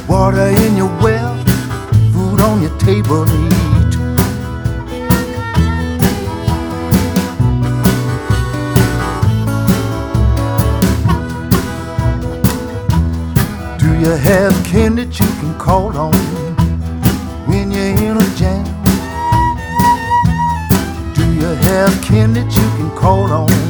Water in your well, food on your table to eat. Do you have kin that you can call on when you're in a jam? Do you have kin that you can call on